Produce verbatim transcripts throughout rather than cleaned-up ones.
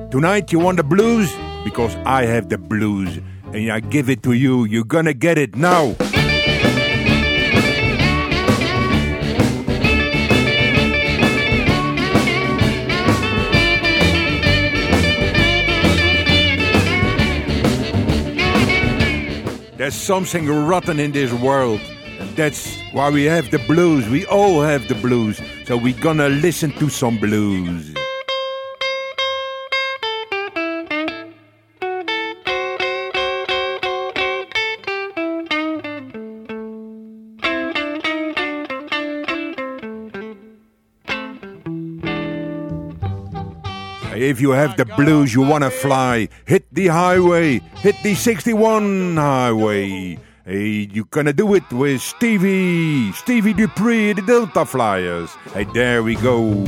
Tonight you want the blues? Because I have the blues. And I give it to you. You're gonna get it now. There's something rotten in this world. And that's why we have the blues. We all have the blues. So we're gonna listen to some blues. If you have the blues, you wanna fly, hit the highway, hit the sixty-one highway. Hey, you gonna do it with Stevie, Stevie Dupree, the Delta Flyers. Hey, there we go.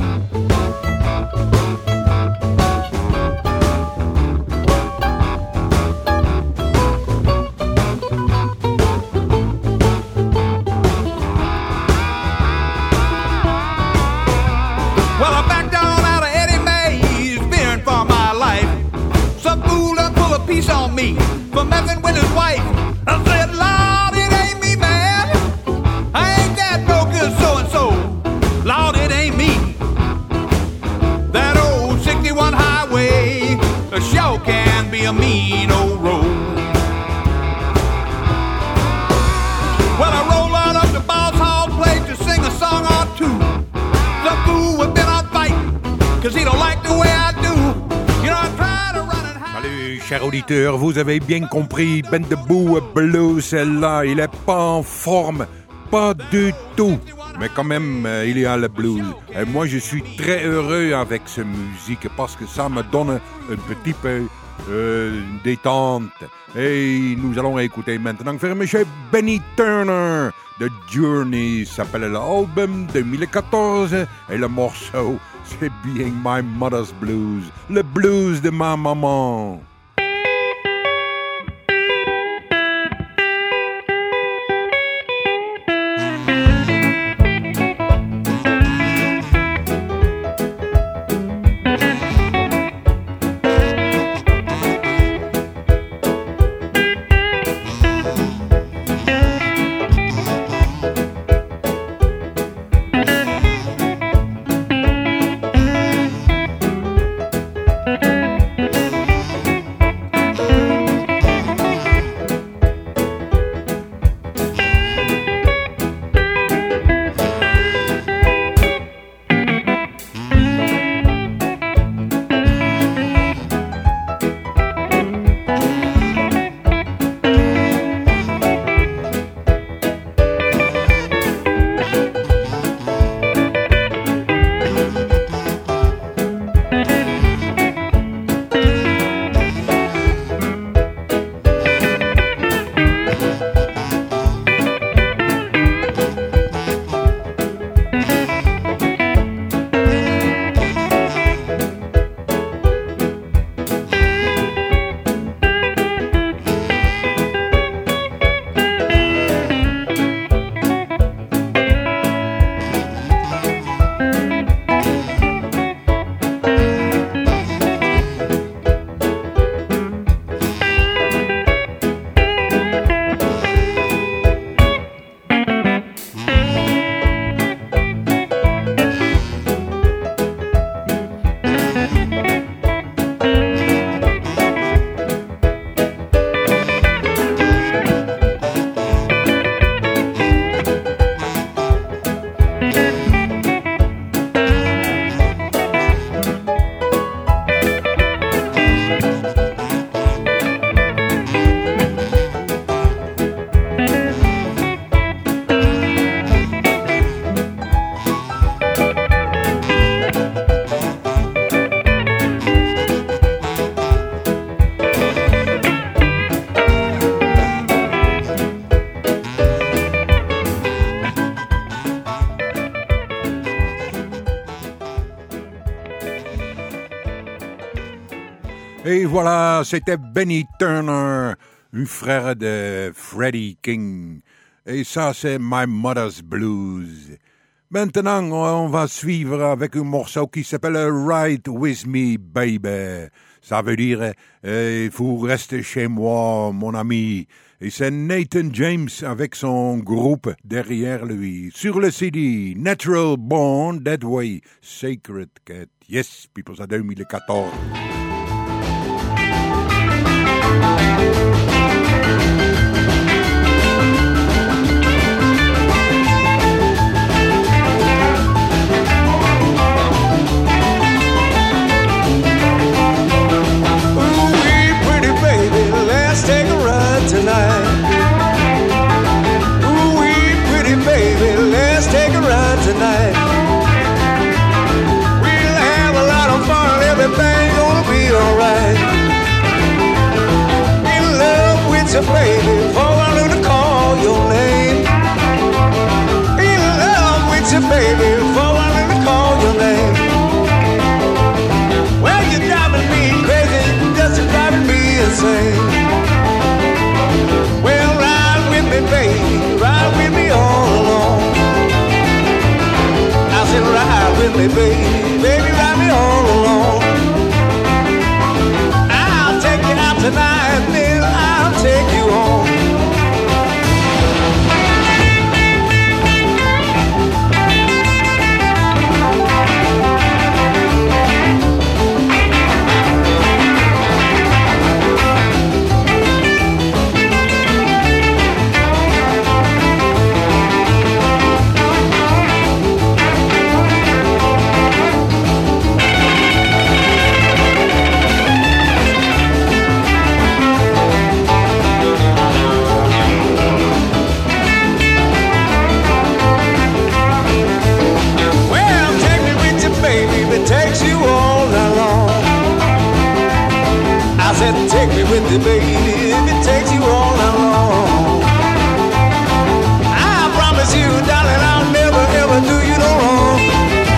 On me for messing with his wife. I said, Lord, it ain't me, man. I ain't that no good so-and-so. Lord, it ain't me. That old sixty-one highway sure can be a mean old road. Well, I roll out up to Boss Hall place to sing a song or two. The fool has been on fighting, cause he don't like the way I do. You know, I try to run and hide. Salut, chers auditeurs, vous avez bien compris, Ben de Boo Blues, celle-là, il est pas en forme, pas du tout. Mais quand même, euh, il y a le blues. Et moi, je suis très heureux avec cette musique parce que ça me donne un petit peu euh, détente. Et nous allons écouter maintenant faire Monsieur Benny Turner. The Journey s'appelle l'album deux mille quatorze et le morceau, c'est Being My Mother's Blues, le blues de ma maman. Et voilà, c'était Benny Turner, un frère de Freddie King. Et ça, c'est My Mother's Blues. Maintenant, on va suivre avec un morceau qui s'appelle Ride With Me, Baby. Ça veut dire, euh, il faut rester chez moi, mon ami. Et c'est Nathan James avec son groupe derrière lui. Sur le C D, Natural Born That Way, Sacred Cat. Yes, people, c'est deux mille quatorze. Tonight. Ooh-wee, pretty baby, let's take a ride tonight. We'll have a lot of fun, everything's gonna be alright. In love with you, baby, before I learn to call your name. In love with you, baby, before I learn to call your name. Well, you're driving me crazy, just driving me insane. Well, ride with me, baby, ride with me all along. I said, ride with me, baby, baby, ride me all along. I'll take you out tonight, then I'll take you home. Takes you all night long. I said, take me with you, baby, if it takes you all night long. I promise you, darling, I'll never, ever do you no wrong.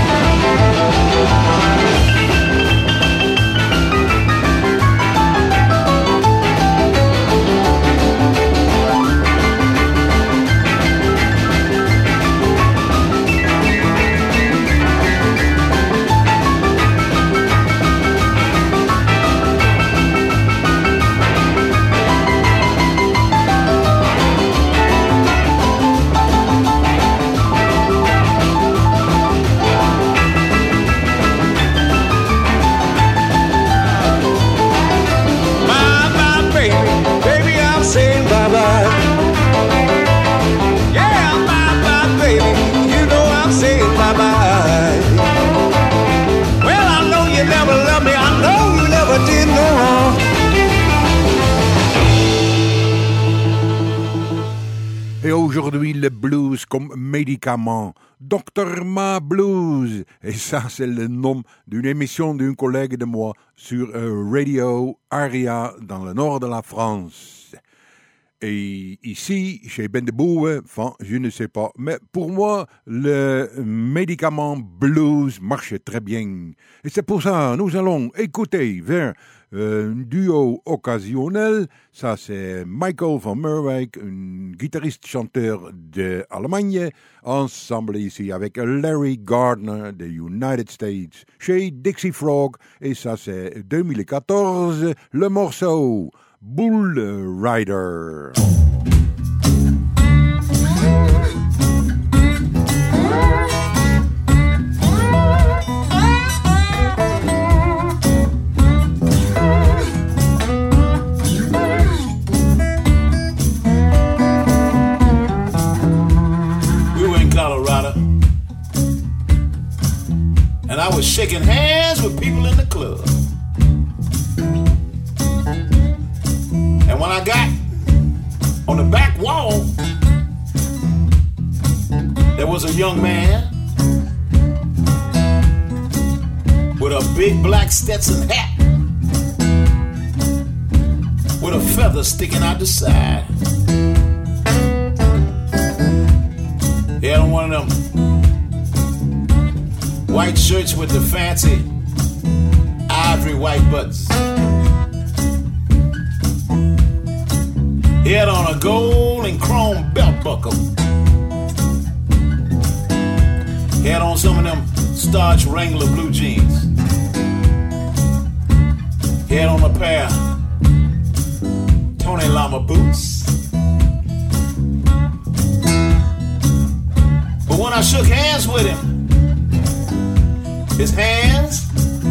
Aujourd'hui, le blues comme médicament. docteur Ma Blues. Et ça, c'est le nom d'une émission d'un collègue de moi sur euh, Radio Aria dans le nord de la France. Et ici, chez Ben de Bouwe, enfin, je ne sais pas. Mais pour moi, le médicament blues marche très bien. Et c'est pour ça, nous allons écouter vers un duo occasionnel. Ça, c'est Michael van Merwijk, un guitariste-chanteur d'Allemagne, ensemble ici avec Larry Gardner des United States, chez Dixie Frog. Et ça, c'est deux mille quatorze, le morceau Bull Rider. And I was shaking hands with people in the club. And when I got on the back wall, there was a young man with a big black Stetson hat with a feather sticking out the side. He had on one of them white shirts with the fancy ivory white buttons. He had on a gold and chrome belt buckle. Had on some of them starch Wrangler blue jeans. Had on a pair of Tony Lama boots. But when I shook hands with him, his hands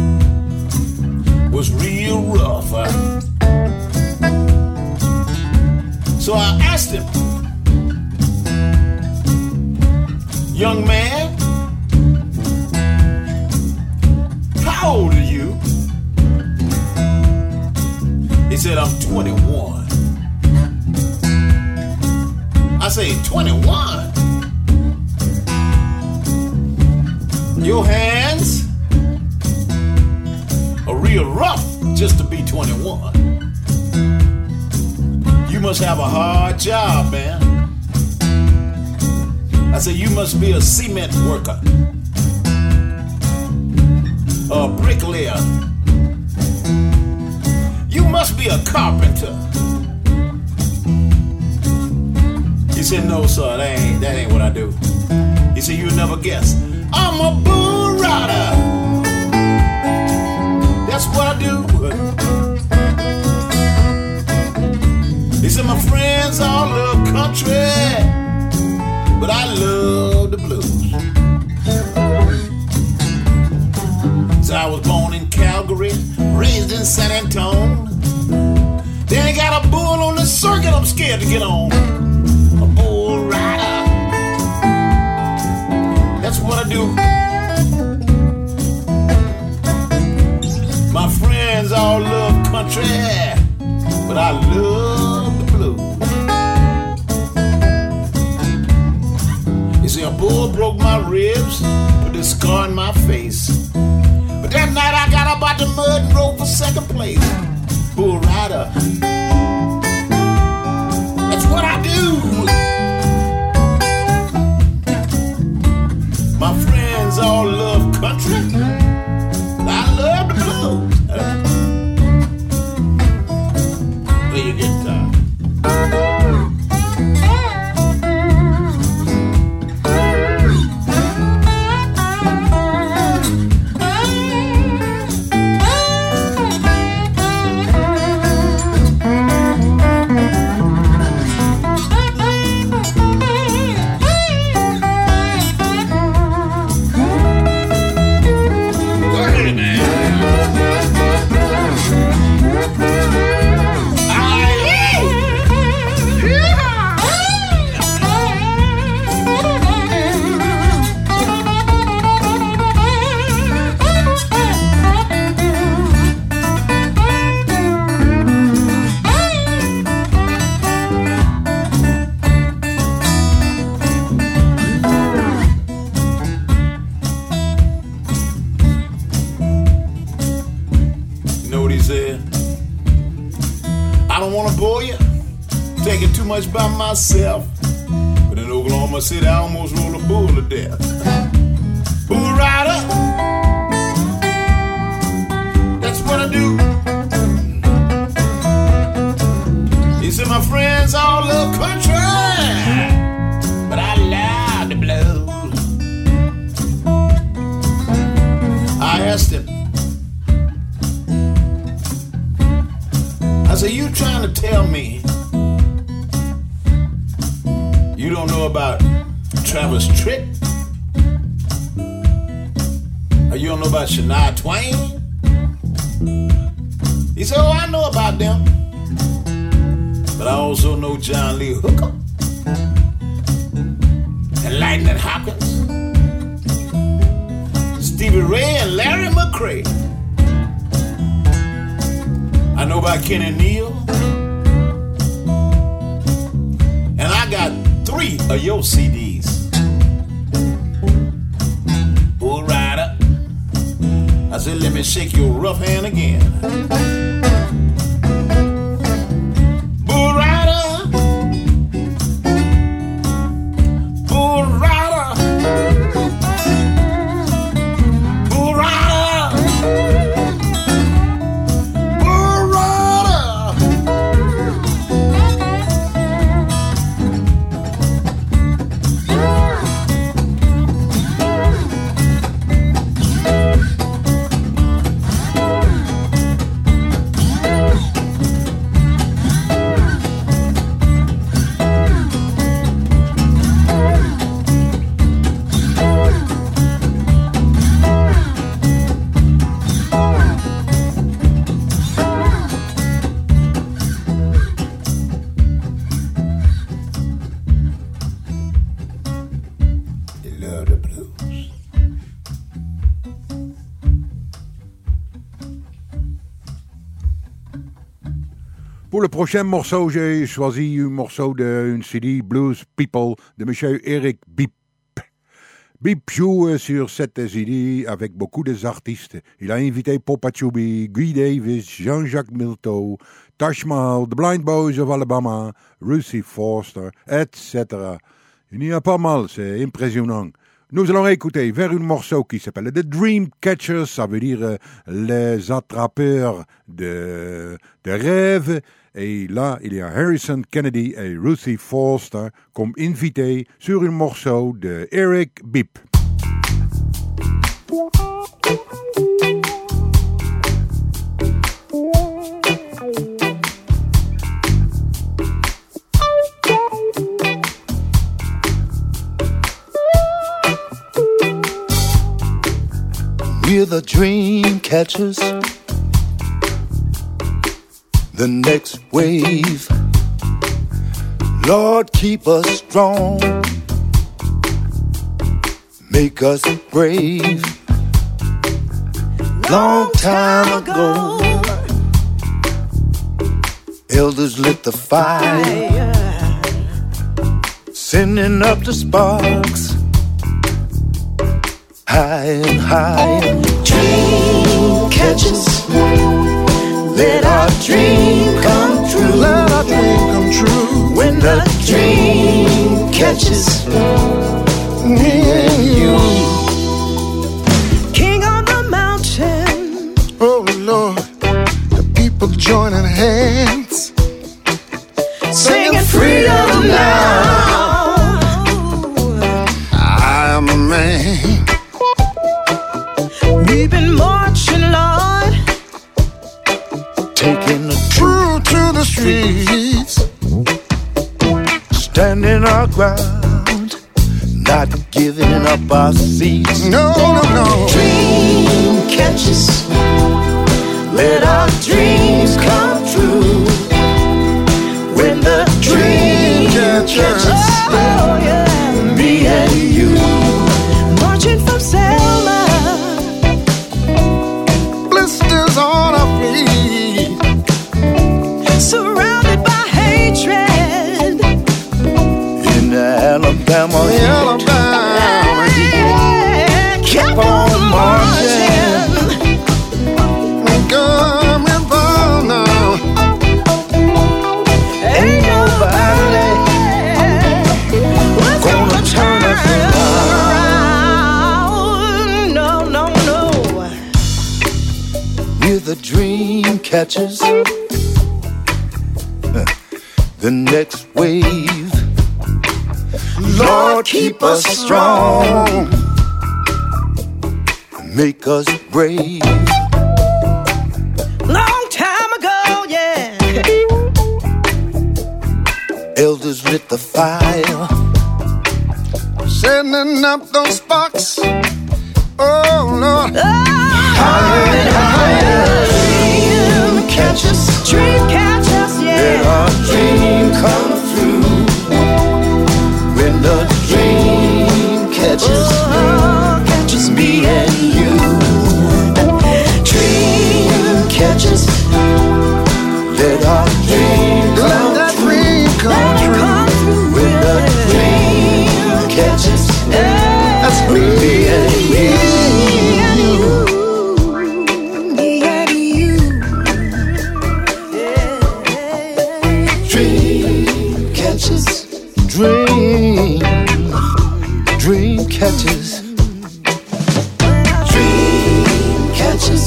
was real rough. So I asked him, young man, how old are you? He said, I'm twenty-one. I say, twenty-one? Your hands are real rough just to be twenty-one. You must have a hard job, man. I said, you must be a cement worker, a bricklayer. You must be a carpenter. He said, no, sir, that ain't, that ain't what I do. He said, you'll never guess. I'm a bull rider. That's what I do. He said, my friends all love country, but I love the blues. So I was born in Calgary, raised in San Antonio. Then I got a bull on the circuit I'm scared to get on. A bull rider. That's what I do. My friends all love country, but I love the blues. You see, a bull broke my ribs, put this scar in my face. But that night I got up out the mud and rode for second place. Bull rider. That's what I do. My friends all love country, but I love the blues. Play your guitar. Much by myself, but in Oklahoma City I almost rolled a bull to death. Bull rider, that's what I do. He said my friends all love country, but I love the blues. I asked him, I said, you trying to tell me you don't know about Travis Tritt? Or you don't know about Shania Twain? He said, oh, I know about them. But I also know John Lee Hooker and Lightning Hopkins, Stevie Ray and Larry McCray. I know about Kenny Neal. And I got three of your C Ds. Bull rider. I said, let me shake your rough hand again. Bull rider. Bull rider. Bull rider. Bull rider. Pour le prochain morceau, j'ai choisi un morceau d'une C D Blues People de M. Eric Bipp. Bipp joue sur cette C D avec beaucoup d'artistes. Il a invité Popa Chubby, Guy Davis, Jean-Jacques Milteau, Taj Mahal, The Blind Boys of Alabama, Ruthie Foster, et cetera. Il y a pas mal, c'est impressionnant. Nous allons écouter vers un morceau qui s'appelle The Dream Catchers, ça veut dire euh, les attrapeurs de, de rêves. Et là, il y a Harrison Kennedy et Ruthie Foster comme invités sur un morceau de Eric Bipp. We're the dream catchers, the next wave. Lord, keep us strong, make us brave. Long time ago, elders lit the fire, sending up the sparks. High and high, dream catchers, let our dream come true. Let our dream come true. When the dream catches me and you, King on the mountain. Oh Lord, the people joining hands, singing freedom now. I am a man. We've been marching, Lord, taking the truth to the streets, standing our ground, not giving up our seats. No, no, no. Dream catchers, let our dreams come true. When the dream catches, oh yeah, me and you, marching from Selma. On our feet, surrounded by hatred in Alabama, Alabama, yeah, keep on marching, coming from now. Ain't nobody gonna turn us around. No, no, no. We're the dream catchers, the next wave. Lord, keep us strong, make us brave. Long time ago, yeah, elders lit the fire, sending up those sparks. Oh Lord, higher and higher. Dream catchers, dream catchers, yeah. Let our dream come true. When the dream catches, oh, catches me and you. Dream catchers, let our dream come let that dream come true. When the dream catches, that's me and you. Dream, dream catches, dream catches,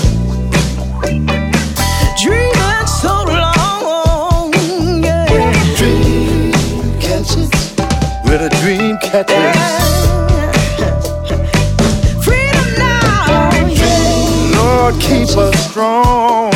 dreaming so long, yeah. Dream catches, with a dream catches, yeah. Freedom now, yeah. Lord, keep us strong.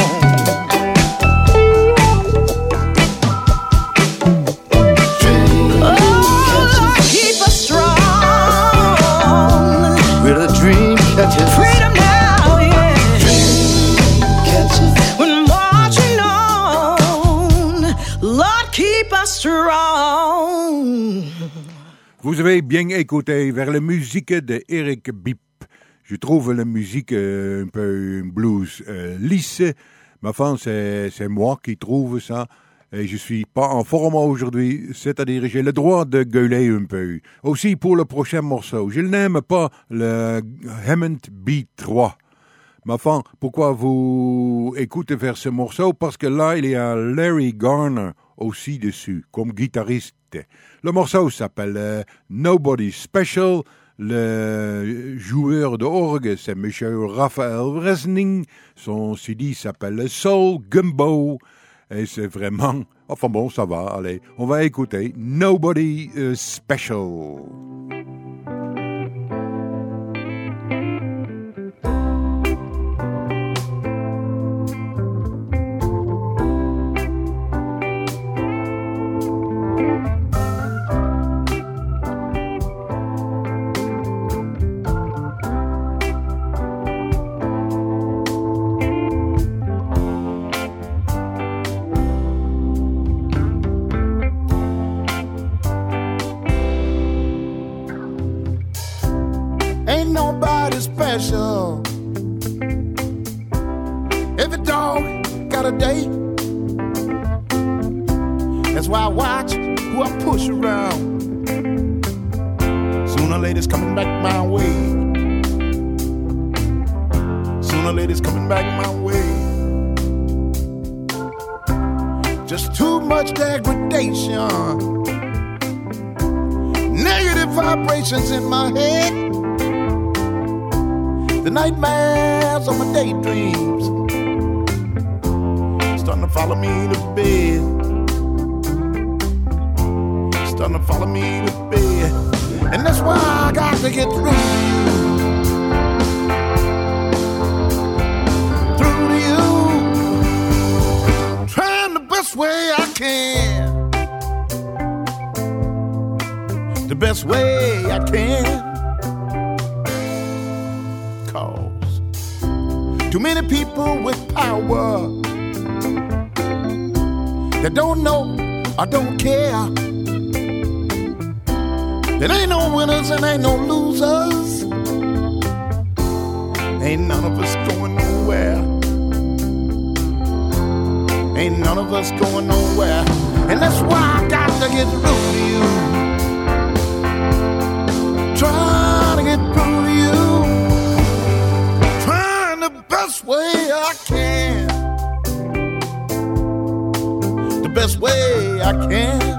Freedom now, yeah. Catches. When marching on, Lord, keep us strong. Vous avez bien écouté vers la musique de Eric Bipp. Je trouve la musique euh, un peu blues euh, lisse, Ma femme, c'est, c'est moi qui trouve ça. Et je suis pas en forme aujourd'hui, c'est-à-dire j'ai le droit de gueuler un peu. Aussi pour le prochain morceau, je n'aime pas le Hammond B trois. Ma femme, pourquoi vous écoutez vers ce morceau? Parce que là, il y a Larry Garner aussi dessus, comme guitariste. Le morceau s'appelle euh, Nobody Special. Le joueur d'orgue, c'est M. Raphael Resning. Son C D s'appelle Soul Gumbo. Et c'est vraiment... Enfin bon, ça va, allez. On va écouter Nobody uh, Special. Special. Every dog got a day. That's why I watch who I push around. Sooner or later it's coming back my way. Sooner or later it's coming back my way. Just too much degradation. Negative vibrations in my head. The nightmares of my daydreams starting to follow me to bed. Starting to follow me to bed. And that's why I got to get through to you. Through to you. Trying the best way I can. The best way I can. Too many people with power that don't know or don't care. There ain't no winners and ain't no losers. Ain't none of us going nowhere. Ain't none of us going nowhere. And that's why I got to get through to you. Trying to get through to you. Best way I can. The best way I can.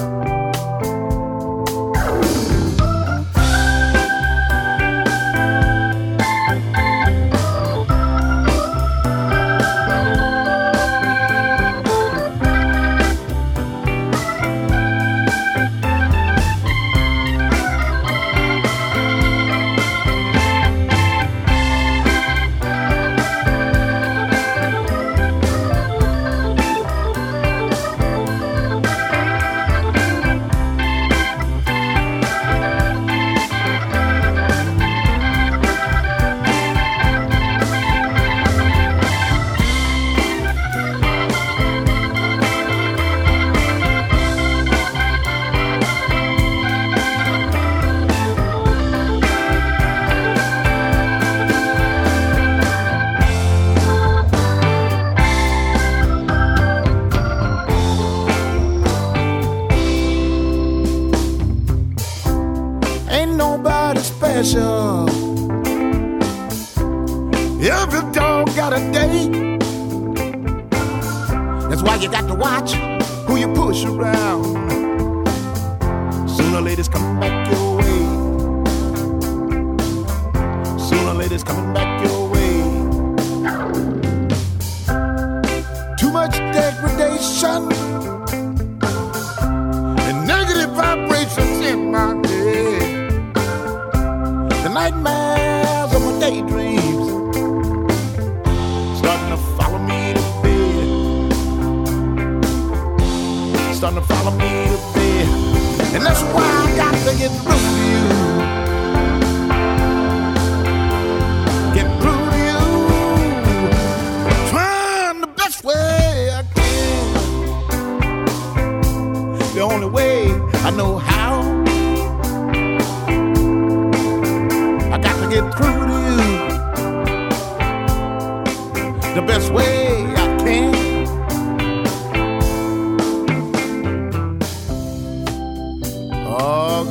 Special. Every dog got a day. That's why you got to watch who you push around. Sooner or later it's coming back your way. Sooner or later it's coming back your way. Too much degradation and negative vibrations in my head. Nightmares of my daydreams starting to follow me to bed. Starting to follow me to bed. And that's why I got to get through to you. Get through to you. Trying the best way I can. The only way I know how. Get through to you the best way I can.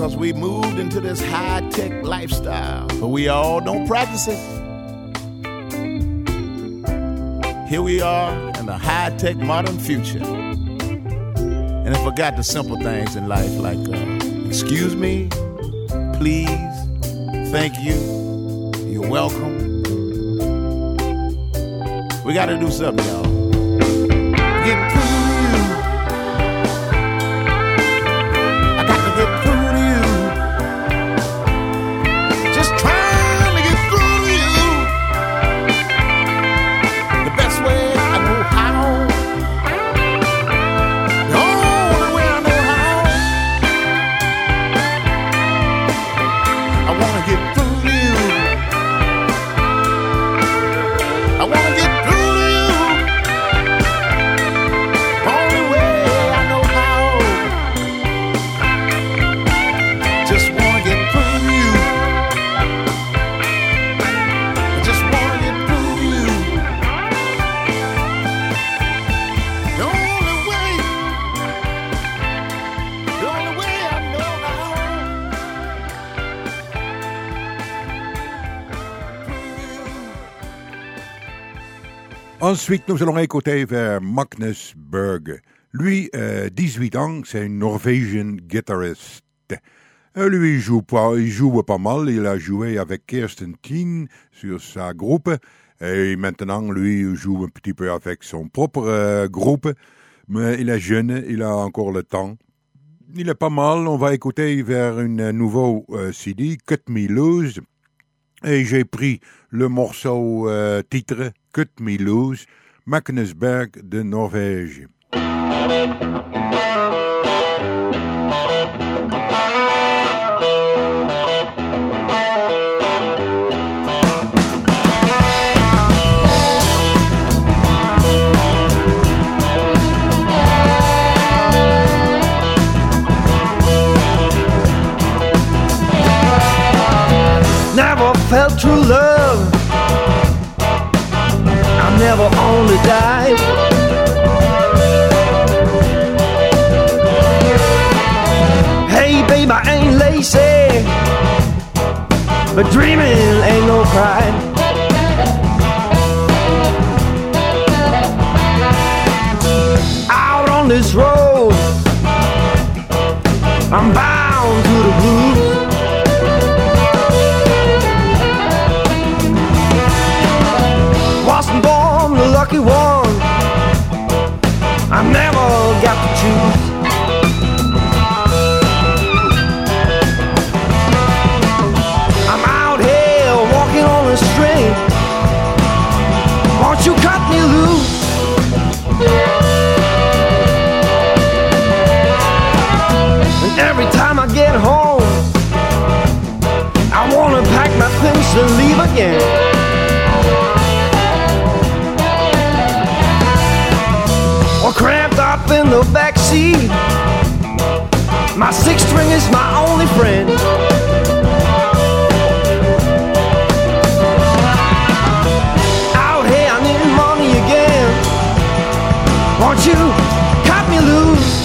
because we moved into this high-tech lifestyle, but we all don't practice it. Here we are in the high-tech modern future, and I forgot the simple things in life like uh, excuse me, please, thank you, you're welcome. We gotta do something, y'all. Get through to you. I got to get through to you. Just trying to get through to you. The best way I know how. The only way I know how. I wanna get through to you. I wanna get Ensuite, nous allons écouter vers Magnus Berg. Lui, euh, dix-huit ans, c'est un Norwegian guitariste. Euh, lui, il joue, pas, il joue pas mal. Il a joué avec Kirsten Teen sur sa groupe. Et maintenant, lui, il joue un petit peu avec son propre euh, groupe. Mais il est jeune, il a encore le temps. Il est pas mal. On va écouter vers un nouveau euh, C D, Cut Me Loose. Et j'ai pris le morceau euh, titre Cut Me Loose, Magnus Berg de Norvège. Never felt true love. I never owned a dime. Hey babe, I ain't lazy, but dreaming ain't no crime. Out on this road, I'm bound to the blues. Wasn't born the lucky one, I never got to choose. I'm out here walking on a string, won't you cut me loose? And every time I get home, I wanna pack my things to leave again. Or cramped up in the backseat, my six string is my only friend. Out here I need money again, won't you cut me loose?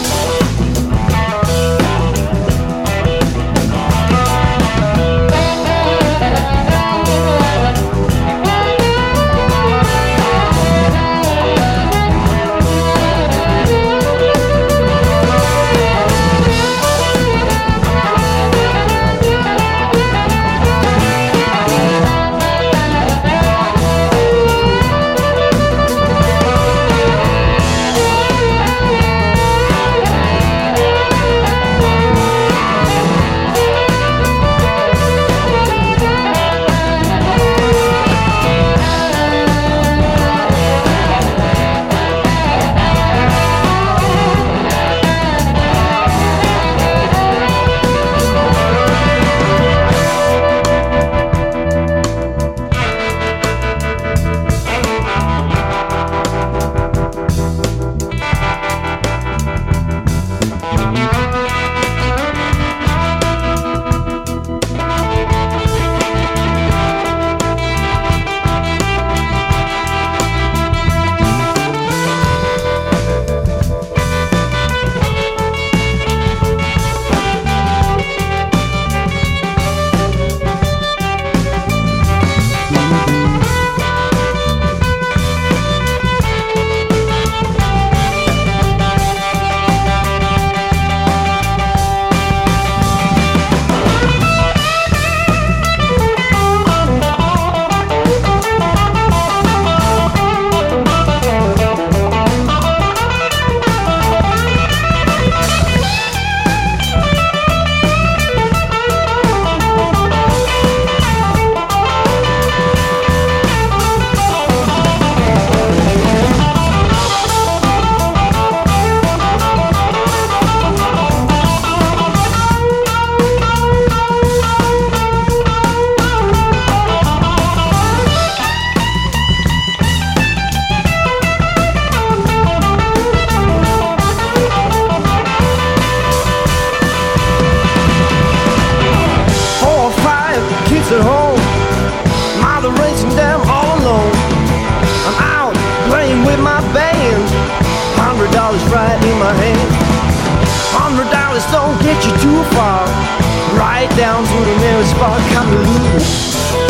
you too far. Right down to the nearest spot, come to lose.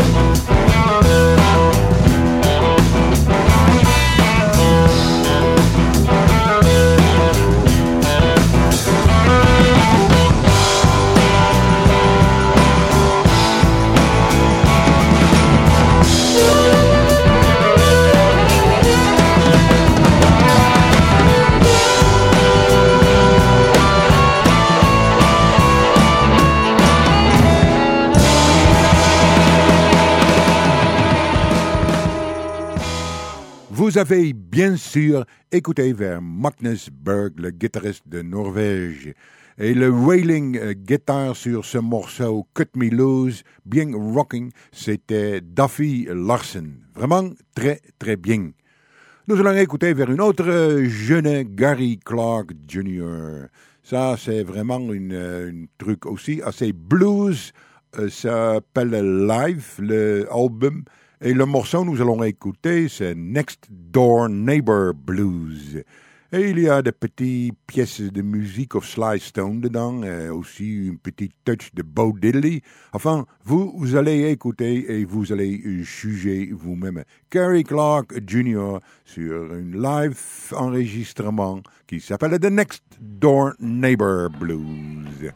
Vous avez bien sûr écouté vers Magnus Berg, le guitariste de Norvège. Et le wailing euh, guitar sur ce morceau Cut Me Loose, bien rocking, c'était Duffy Larson. Vraiment très très bien. Nous allons écouter vers une autre jeune Gary Clark junior Ça c'est vraiment une, une truc aussi assez blues. Euh, ça s'appelle Live, le album. Et le morceau que nous allons écouter, c'est Next Door Neighbor Blues. Et il y a des petites pièces de musique of Sly Stone dedans, et aussi une petite touch de Bo Diddley. Enfin, vous, vous allez écouter et vous allez juger vous-même. Gary Clark junior sur une live enregistrement qui s'appelle The Next Door Neighbor Blues.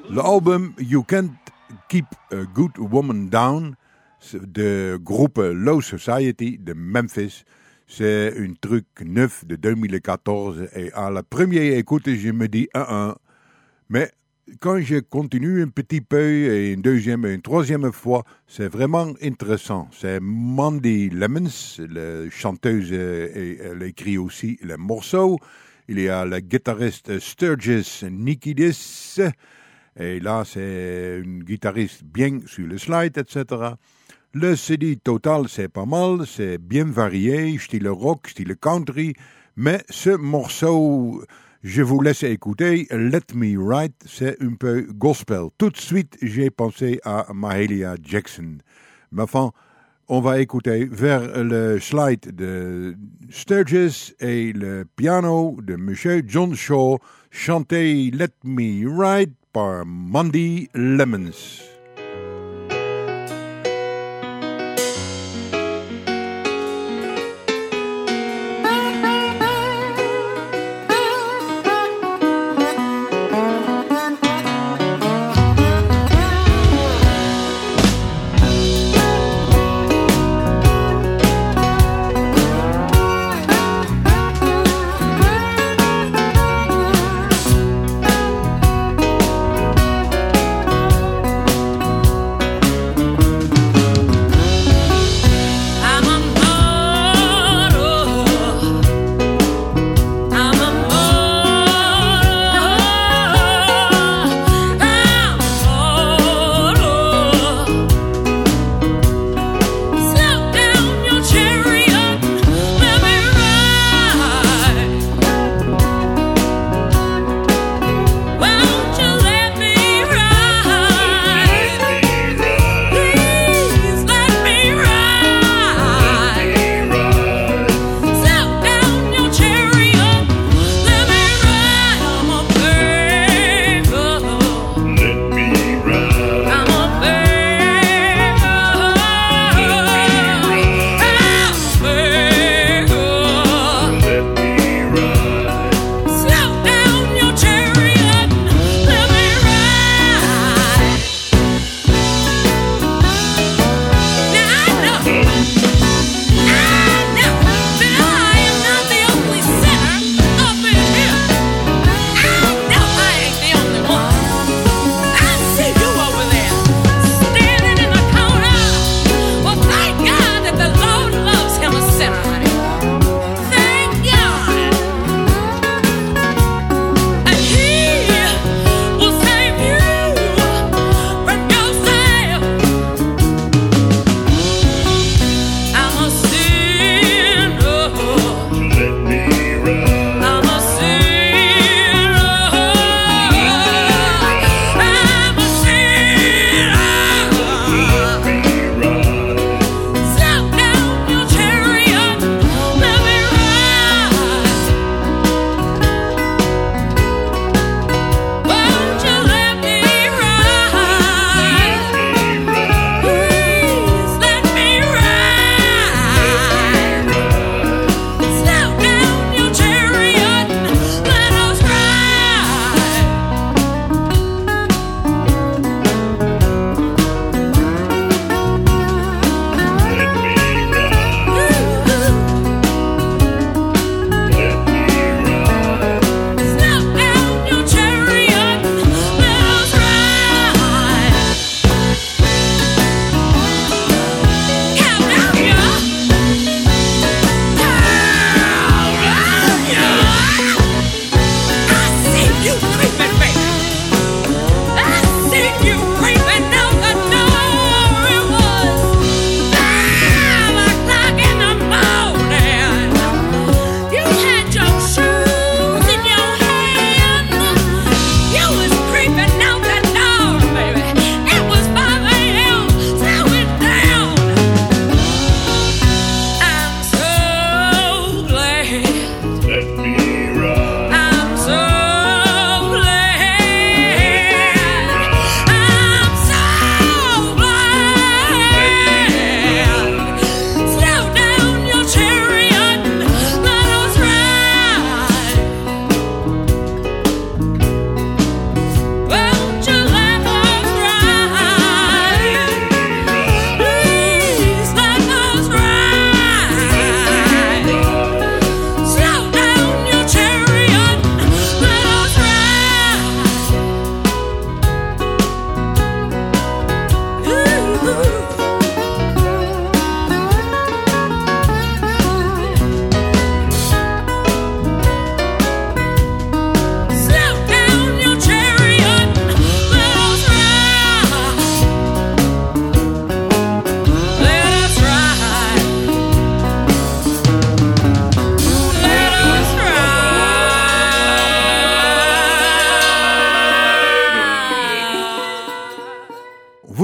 L'album You Can't Keep a Good Woman Down de groupe Low Society de Memphis. C'est un truc neuf de deux mille quatorze et à la première écoute, je me dis un un. Mais quand je continue un petit peu et une deuxième et une troisième fois, c'est vraiment intéressant. C'est Mandy Lemons, la chanteuse, et elle écrit aussi les morceaux. Il y a le guitariste Sturgis Nikidis. Et là, c'est un guitariste bien sur le slide, et cetera. Le C D total, c'est pas mal, c'est bien varié, style rock, style country. Mais ce morceau, je vous laisse écouter, Let Me Write, c'est un peu gospel. Tout de suite, j'ai pensé à Mahalia Jackson. Mais enfin, on va écouter vers le slide de Sturgis et le piano de Monsieur John Shaw, chanté Let Me Write par Mandy Lemons.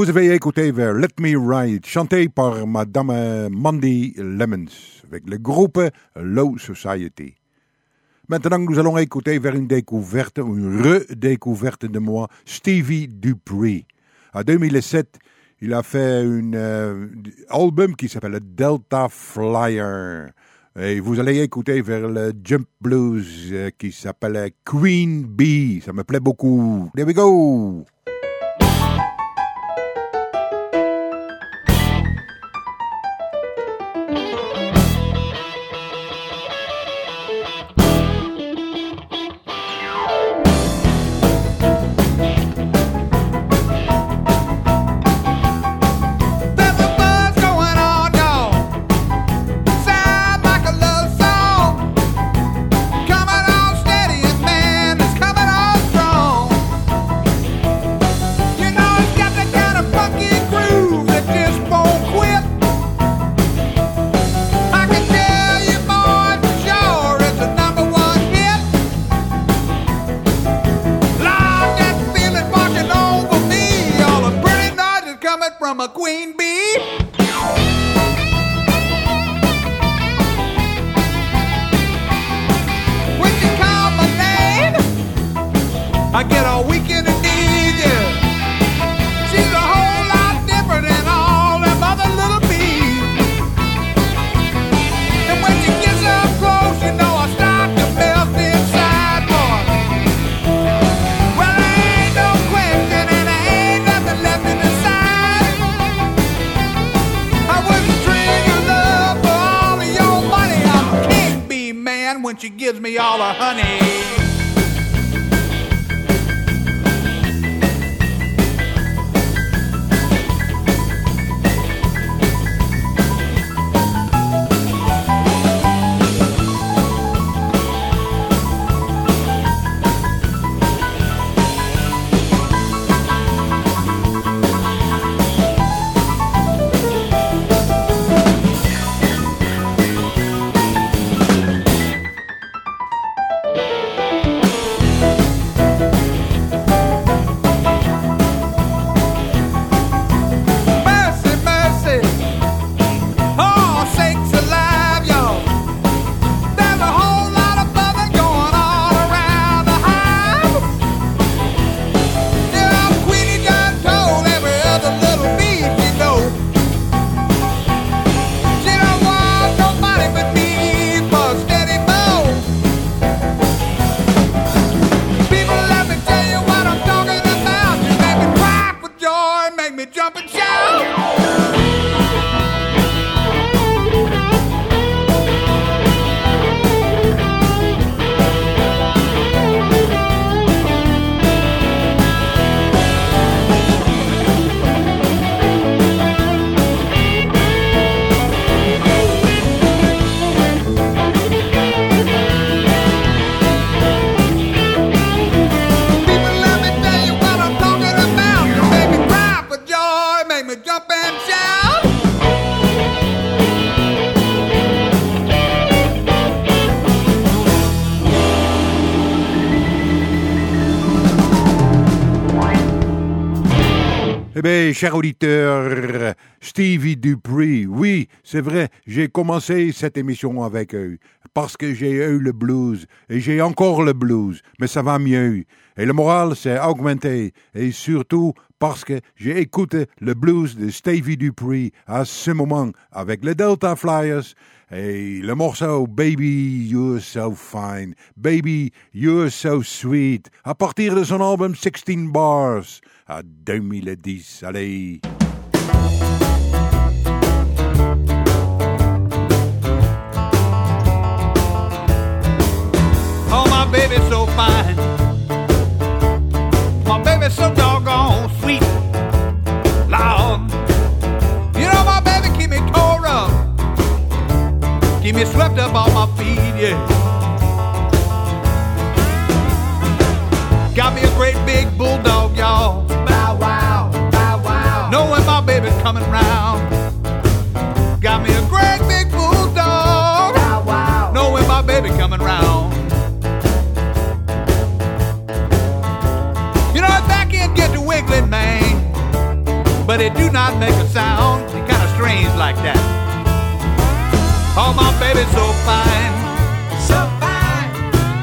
Vous avez écouté vers Let Me Ride, chanté par Madame Mandy Lemons, avec le groupe Low Society. Maintenant, nous allons écouter vers une découverte, une redécouverte de moi, Stevie Dupree. En deux mille sept, il a fait un euh, album qui s'appelle Delta Flyer. Et vous allez écouter vers le jump blues euh, qui s'appelle Queen Bee. Ça me plaît beaucoup. There we go! From a queen bee. When you call my name, I get all weak in the knees, yeah. She's a whole lot different than all them other little bees. And when she gets up close, you know I start to melt inside, boy. Well, there ain't no question and there ain't nothing left in the side. When she gives me all her honey. Eh bien, cher auditeur, Stevie Dupree, oui, c'est vrai, j'ai commencé cette émission avec eux, parce que j'ai eu le blues, et j'ai encore le blues, mais ça va mieux. Et le moral s'est augmenté, et surtout parce que j'ai écouté le blues de Stevie Dupree à ce moment avec les Delta Flyers, et le morceau Baby You're So Fine, Baby You're So Sweet, à partir de son album sixteen Bars, à deux mille dix, allez. Oh, my baby's so fine. My baby's so doggone sweet. Lord, you know my baby keep me tore up, keep me swept up on my feet, yeah. Got me a great big bulldog, y'all. Bow wow, bow wow. Knowing my baby's coming round. Got me a great big bulldog. Bow wow. Knowing my baby coming round. You know, his back end get to wiggling, man, but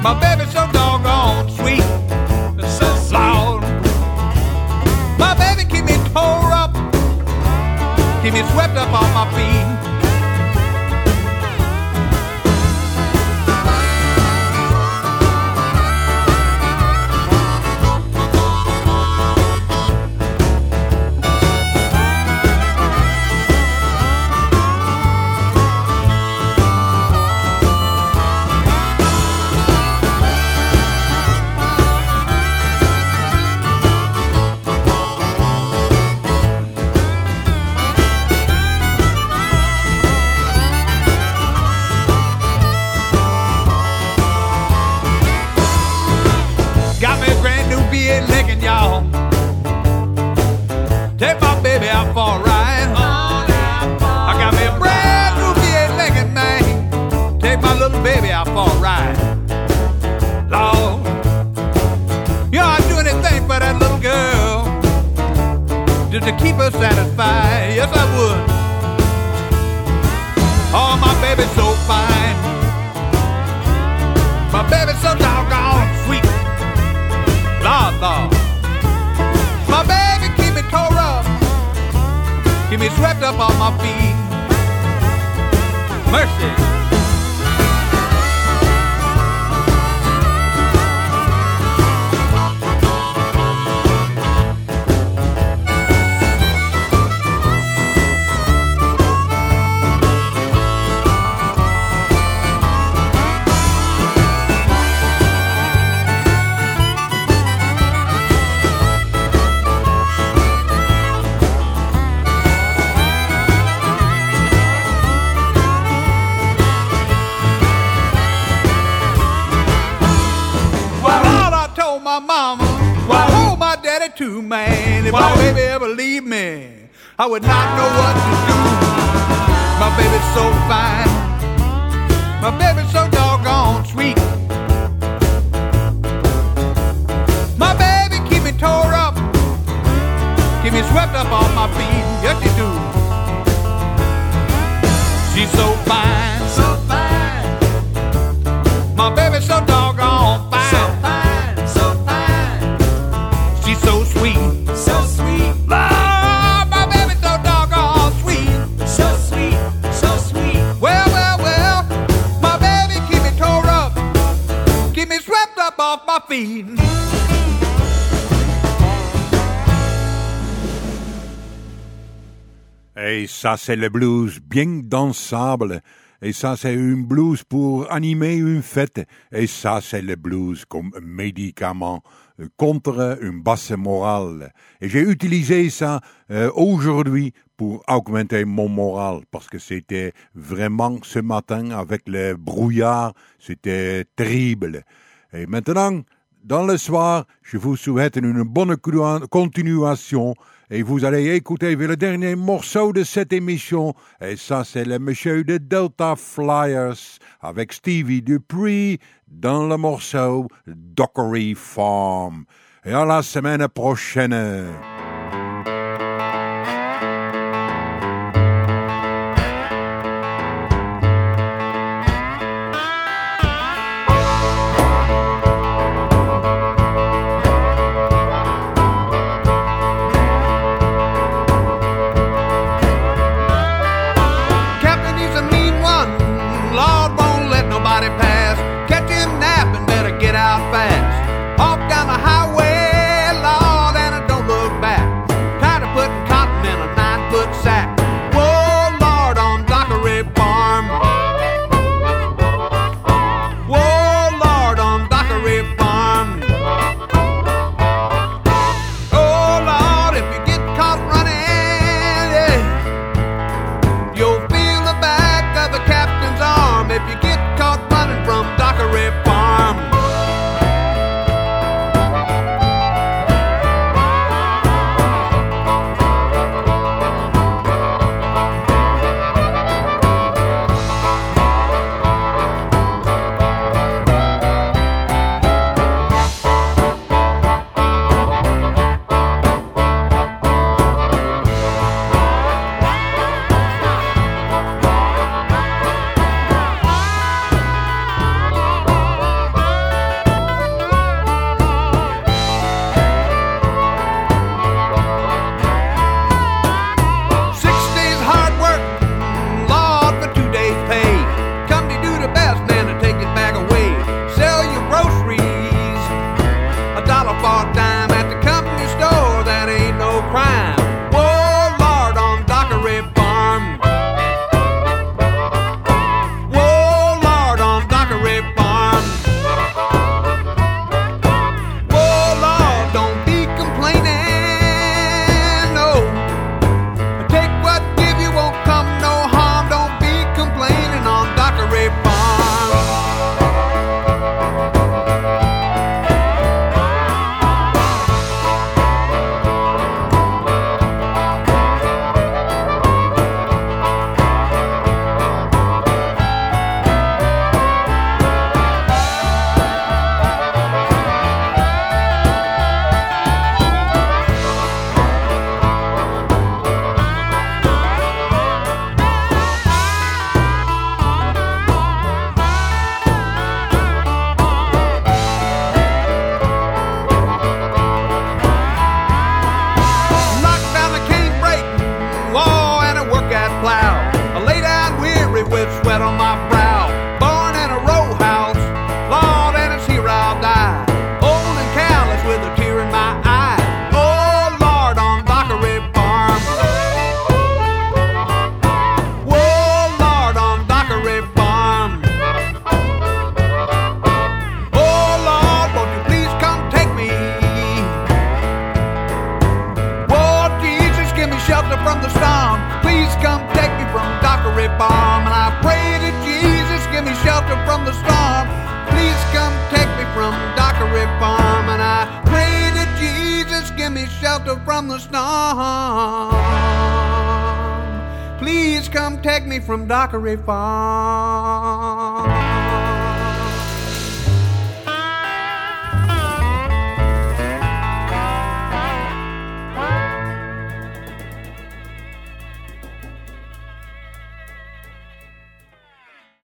My baby's so doggone sweet, so loud. My baby keep me tore up, keep me swept up on my feet. Y'all, take my baby out for a ride. I got me a brand new V eight Lincoln, man. Take my little baby out for a ride. Lord, you know I'd do anything for that little girl, just to keep her satisfied. Yes, I would. Oh, my baby's so fine. My baby's so doggone sweet. Lord, Lord. My baby keep me tore up, keep me swept up on my feet. Mercy. Too, man. If my baby ever leave me, I would not know what to do. My baby's so fine, my baby's so doggone sweet. My baby keep me tore up, keep me swept up on my feet. Yes, she do. She's so fine, so fine. My baby's so doggone fine. So fine, so fine. She's so sweet, so sweet. Lord, my baby's so doggone sweet, so sweet, so sweet. Well, well, well, my baby keep me tore up, keep me swept up off my feet. Et ça, c'est le blues bien dansable. Et ça, c'est une blues pour animer une fête. Et ça, c'est le blues comme médicament contre une basse morale. Et j'ai utilisé ça euh, aujourd'hui pour augmenter mon moral, parce que c'était vraiment ce matin avec le brouillard, c'était terrible. Et maintenant, dans le soir, je vous souhaite une bonne continuation. Et vous allez écouter le dernier morceau de cette émission. Et ça, c'est le monsieur de Delta Flyers avec Stevie Dupree dans le morceau Dockery Farm. Et à la semaine prochaine. Fast off down the highway, Lord, and I don't look back. shelter from the storm. Please come take me from Dockery Farm.